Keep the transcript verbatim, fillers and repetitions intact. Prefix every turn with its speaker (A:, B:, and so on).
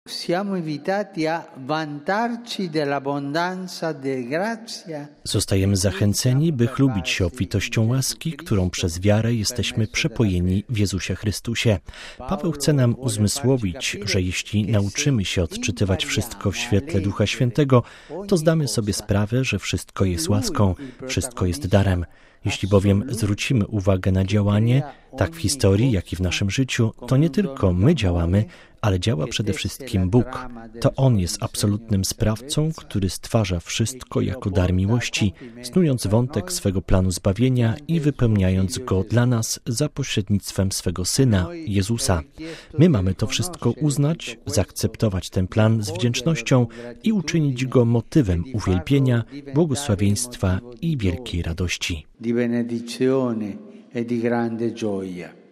A: Siamo invitati a vantarci dell'abbondanza di grazia.
B: Zostajemy zachęceni, by chlubić się obfitością łaski, którą przez wiarę jesteśmy przepojeni w Jezusie Chrystusie. Paweł chce nam uzmysłowić, że jeśli nauczymy się odczytywać wszystko w świetle Ducha Świętego, to zdamy sobie sprawę, że wszystko jest łaską, wszystko jest darem. Jeśli bowiem zwrócimy uwagę na działanie, tak w historii, jak i w naszym życiu, to nie tylko my działamy, ale działa przede wszystkim Bóg. To On jest absolutnym sprawcą, który stwarza wszystko jako dar miłości, snując wątek swego planu zbawienia i wypełniając go dla nas za pośrednictwem swego Syna, Jezusa. My mamy to wszystko uznać, zaakceptować ten plan z wdzięcznością i uczynić go motywem uwielbienia, błogosławieństwa i wielkiej radości.
A: Di benedizione e di grande gioia.